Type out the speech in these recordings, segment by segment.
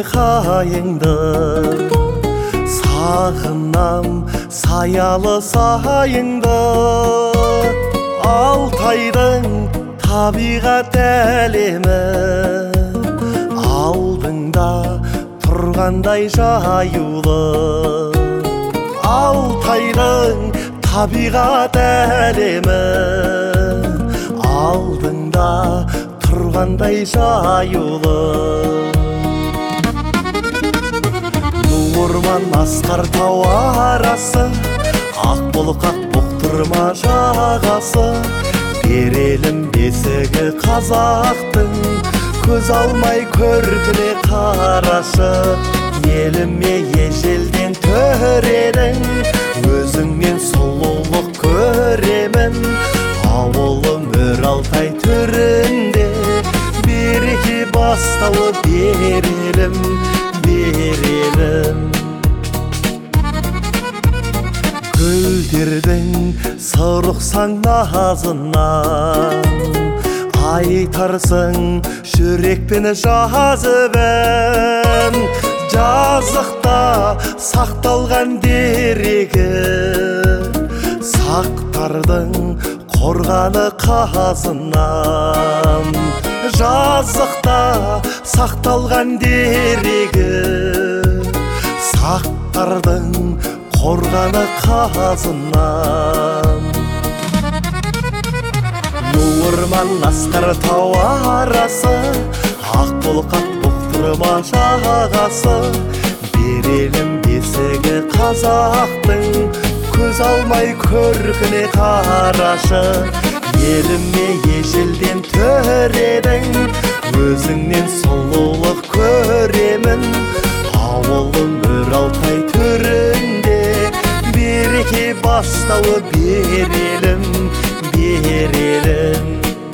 айқайыңды, сағынам саялы сайыңды. Алтайдың табиғат әлемі алдыңда тұрғандай жаюлы. Алтайдың табиғат әлемі алдыңда тұрғандай жаюлы. Орман асқар тау арасы, ақбұлқақ бұқтырма жағасы. Берелім бесігі қазақтың, көз алмай көркіне қарашы. Еліме ежелден төредің, өзіңнен сұлулық көремін. Ауылым өр Алтай төрінде, береке бастауы берелім, берелім. Гүлдердің сұрықсаң назынан, айтарсың жүрекпен жазыбын. Жазықта сақталған дерегі, сақтардың қорғаны қазынан. Жазықта сақталған дерегі, сақтардың қорғаны қазынан. Орман асқар тау арасы, ақбұлқақ бұқтырма жағасы. Берелім бесігі қазақтың, көз алмай көркіне қарашы. Еліме ежелден төредің, өзіңнен сұлулық көремін. Ауылым өр Алтай төрінде, береке бастауы берелім, берелім.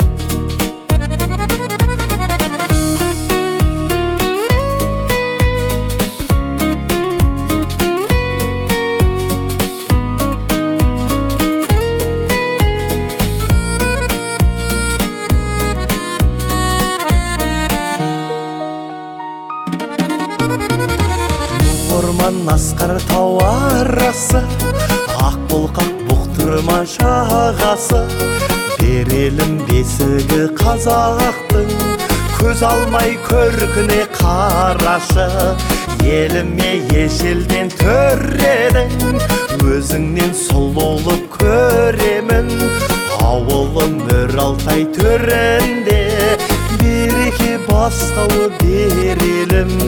Орман асқар тау арасы, ақбұлқақ бұқтырма жағасы. Берелім бесігі қазақтың, көз алмай көркіне қарашы. Еліме ежелден төредің, өзіңнен сұлулық көремін. Ауылым өр Алтай төрінде, береке бастауы берелім,